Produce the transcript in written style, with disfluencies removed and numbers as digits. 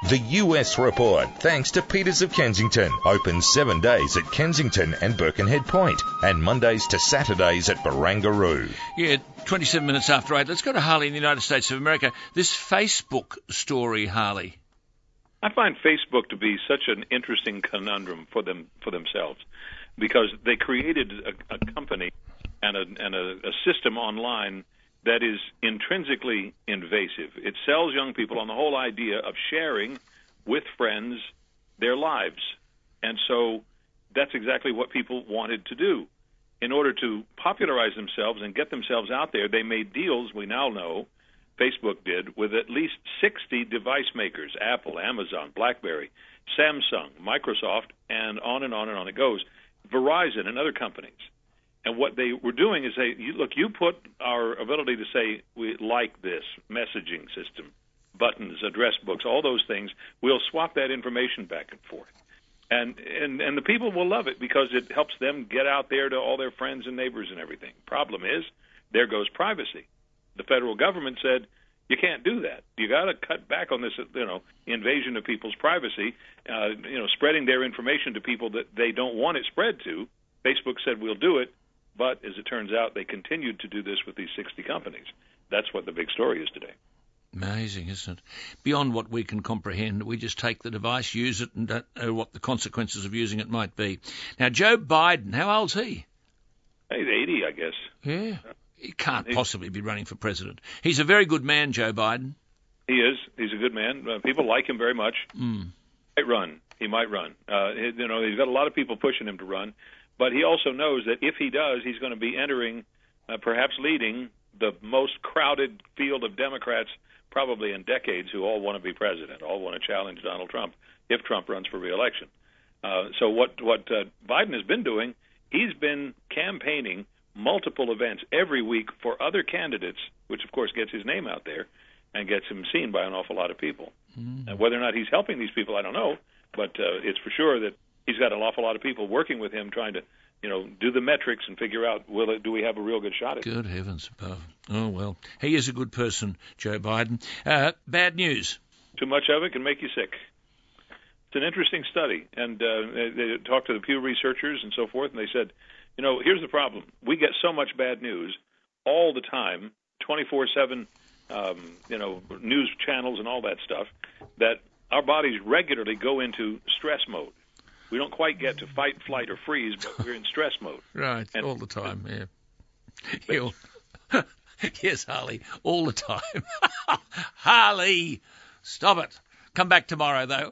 The US Report, thanks to Peters of Kensington. Open 7 days at Kensington and Birkenhead Point, and Mondays to Saturdays at Barangaroo. Yeah, 27 minutes after 8. Let's go to Harley in the United States of America. This Facebook story, Harley. I find Facebook to be such an interesting conundrum for themselves, because they created a company and a system online that is intrinsically invasive. It sells young people on the whole idea of sharing with friends their lives. And so that's exactly what people wanted to do. In order to popularize themselves and get themselves out there, they made deals, we now know, Facebook did, with at least 60 device makers: Apple, Amazon, BlackBerry, Samsung, Microsoft, and on and on and on it goes. Verizon and other companies. And what they were doing is you put our ability to say, we like this messaging system, buttons, address books, all those things, we'll swap that information back and forth. And the people will love it because it helps them get out there to all their friends and neighbors and everything. Problem is, there goes privacy. The federal government said, you can't do that. You got to cut back on this, invasion of people's privacy, spreading their information to people that they don't want it spread to. Facebook said, we'll do it. But as it turns out, they continued to do this with these 60 companies. That's what the big story is today. Amazing, isn't it? Beyond what we can comprehend, we just take the device, use it, and don't know what the consequences of using it might be. Now, Joe Biden, how old's he? He's 80, I guess. Yeah. He can't possibly be running for president. He's a very good man, Joe Biden. He is. He's a good man. People like him very much. He might run. He's got a lot of people pushing him to run. But he also knows that if he does, he's going to be entering, perhaps leading, the most crowded field of Democrats probably in decades who all want to be president, all want to challenge Donald Trump if Trump runs for re-election. So what Biden has been doing, he's been campaigning multiple events every week for other candidates, which, of course, gets his name out there and gets him seen by an awful lot of people. And whether or not he's helping these people, I don't know, but it's for sure that he's got an awful lot of people working with him trying to, do the metrics and figure out, do we have a real good shot at it? Good heavens above. Oh, well, he is a good person, Joe Biden. Bad news. Too much of it can make you sick. It's an interesting study. And they talked to the Pew researchers and so forth, and they said, here's the problem. We get so much bad news all the time, 24/7, news channels and all that stuff, that our bodies regularly go into stress mode. We don't quite get to fight, flight, or freeze, but we're in stress mode. Right, all the time, yeah. Yes, Harley, all the time. Harley, stop it. Come back tomorrow, though.